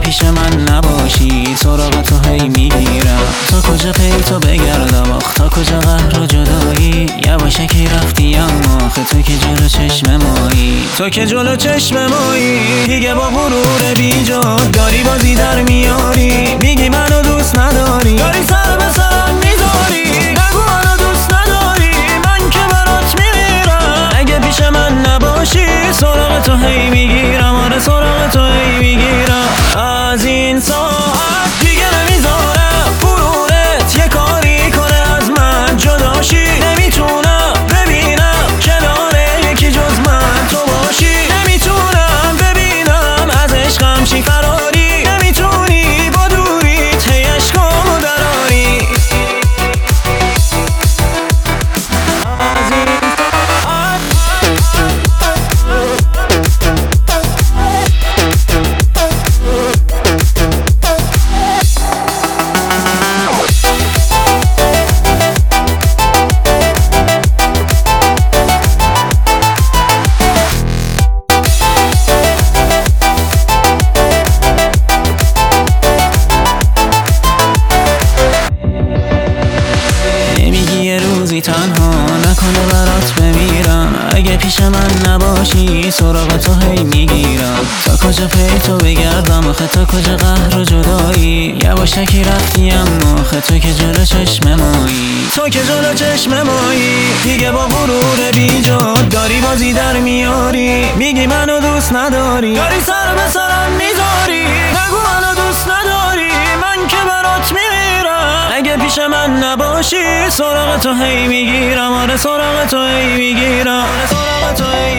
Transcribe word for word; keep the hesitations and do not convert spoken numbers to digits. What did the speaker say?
پیش من نباشی سراغ تو هی میگیرم. تا کجا پی تو بگردم آخ تا کجا قهر و جدایی. یواشکی رفتی اما آخه تو که جلو چشم مایی. تو که جلو چشم مایی دیگه با غرور بیجا داری بازی در میاری. میگی منو دوست نداری داری سر به سرم میذاری. نگو منو دوست نداری من که برات میمیرم. اگه پیش من نباشی سراغ تو هی میگیرم. آره سراغ تو هی میگیرم. از این ساعت دیگه نمیذارم غرورت یه کاری کنه از من جداشی. نمیتونم ببینم کنار یکی جز من تو باشی. نمیتونم ببینم از عشقم چی فراری. نمیتونی با دوریت هی عشقامو دراری. از این تنها نکنه برات بمیرم. اگه پیش من نباشی سراغ تو هی میگیرم. تا کجا پی تو بگردم آخه تا کجا قهر و جدایی. یواشکی رفتی اما آخه تو که جلو چشم مایی. تو که جلو چشم مایی دیگه با غرور بیجا داری بازی در میاری. میگی منو دوست نداری داری سر به سرم میذاری. نگو منو دوست نداری من که برات میمیرم. اگه پیش من نباشی سراغ تو هی میگیرم. آره سراغ تو هی میگیرم. آره سراغ تو هی